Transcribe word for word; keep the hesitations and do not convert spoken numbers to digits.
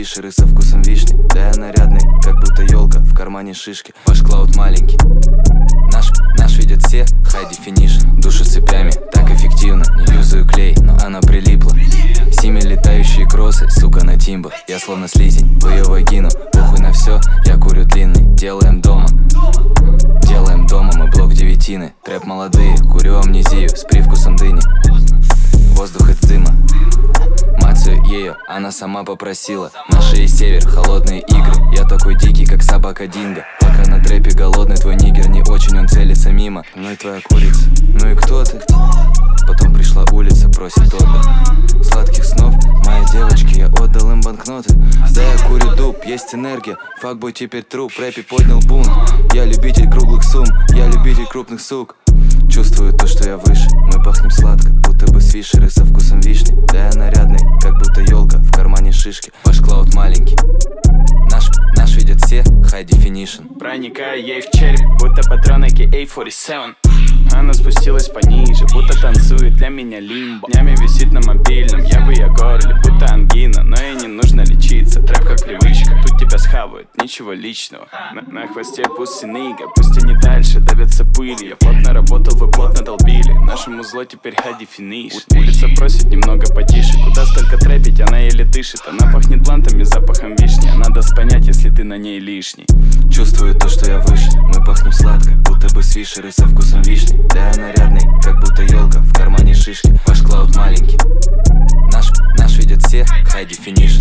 свишеры со вкусом вишни. Да я нарядный, как будто елка, в кармане шишки. Ваш клауд маленький, наш, наш видят все, high definition. Душу цепями, так эффективно. Не юзаю клей, но она прилипла. Сими летающие кроссы, сука, на тимбах. Я словно слизень, в ее вагину. Похуй на все, я курю длинный. Делаем дома, делаем дома, мы блок девятины. Трэп молодые, курю амнезию с привкусом дыни. Воздух из дыма, мацаю ее, она сама попросила. Наша и север, холодные игры. Я такой дикий, как собака Динго. Пока на трэпе голодный, твой нигер не очень, он целится мимо. Ну и твоя курица, ну и кто ты? Потом пришла улица, просит отдых. Сладких снов, мои девочки, я отдал им банкноты. Да я курю дуб, есть энергия. Факбой теперь труп, в рэпе поднял бунт. Я любитель круглых сумм, я любитель крупных сук. Чувствую то, что я выше, мы пахнем сладко, будто бы свишеры со вкусом вишни. Да я нарядный, как будто елка, в кармане шишки. Ваш клауд маленький, наш, наш видят все, high definition. Проникаю ей в череп, будто патрон эй кей эй сорок семь. Она спустилась пониже, будто танцует для меня лимбо. Днями висит на мобильном, я в ее горле, будто ангина. Но ей не нужно лечиться, трэп как привычка. Тут тебя схавают, ничего личного. На, на хвосте пусти нига, пусть они дальше давятся пылью. Я плотно работал, вы плотно долбили. Нашему зло теперь high definition. Улица просит немного потише, куда столько трэпить, она еле дышит. Она пахнет блантами, запахом вишни. А надо понять, если ты на ней лишний. Чувствую то, что я выше, мы пахнем сладко, будто бы свишеры со вкусом вишни. Да я нарядный, как будто елка, в кармане шишки. Ваш клауд маленький, наш, наш видят все, high definition.